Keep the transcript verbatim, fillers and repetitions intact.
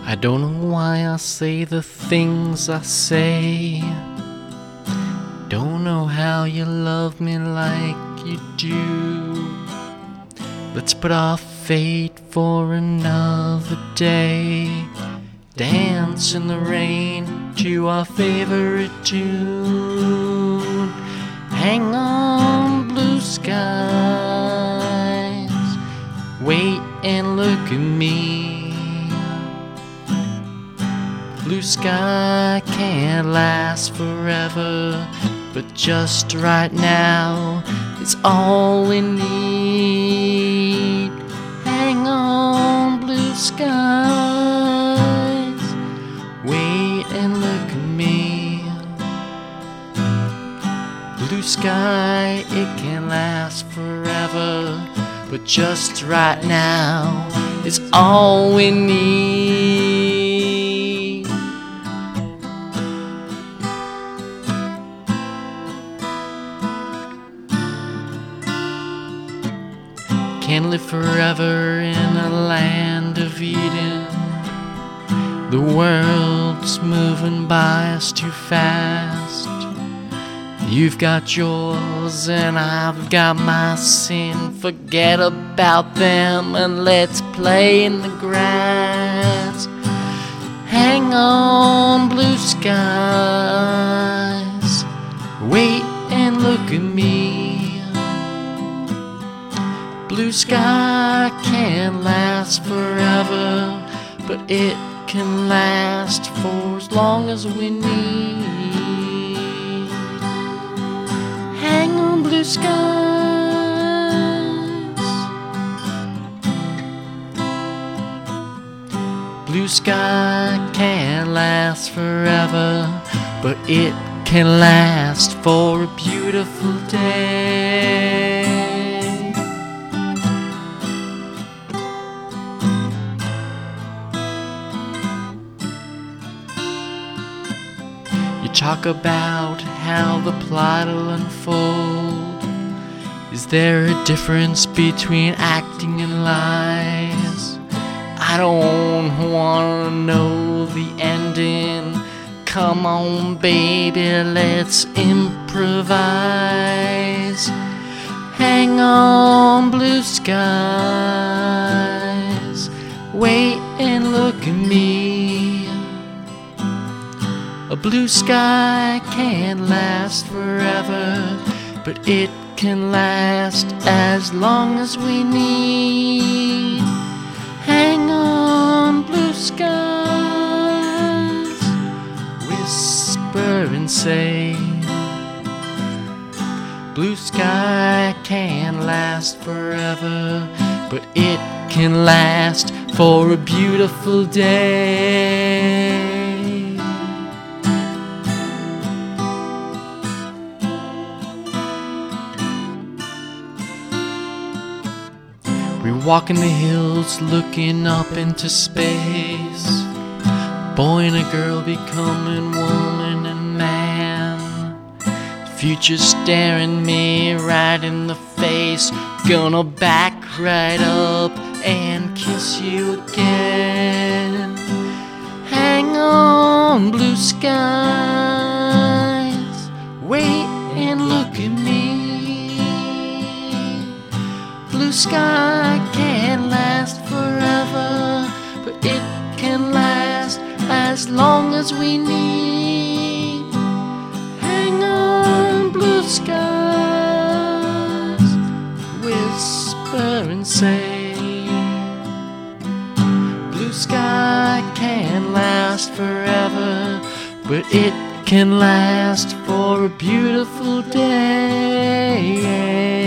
I don't know why I say the things I say. Don't know how you love me like you do. Let's put off fate for another day. Dance in the rain to our favorite tune. Hang on, blue skies. Wait and look at me. Blue sky can't last forever, but just right now it's all we need. Hang on, blue skies. Wait and look at me. Blue sky, it can last forever, but just right now it's all we need. Can't live forever in a land of Eden. The world's moving by us too fast. You've got yours and I've got my sin. Forget about them and let's play in the grass. Hang on, blue skies. Wait and look at me. Blue sky can't last forever, but it can last for as long as we need. Hang on, blue skies. Blue sky can't last forever, but it can last for a beautiful day. You talk about how the plot'll unfold. Is there a difference between acting and lies? I don't wanna know the ending. Come on, baby, let's improvise. Hang on, blue skies. Wait and look at me. A blue sky can't last forever, but it can last as long as we need. Hang on, blue skies. Whisper and say, blue sky can't last forever, but it can last for a beautiful day. We walk in the hills looking up into space. Boy and a girl becoming woman and man. Future staring me right in the face. Gonna back right up and kiss you again. Hang on, blue skies. Wait and look at me. Blue sky can't last forever, but it can last as long as we need. Hang on, blue skies. Whisper and say, blue sky can't last forever, but it can last for a beautiful day.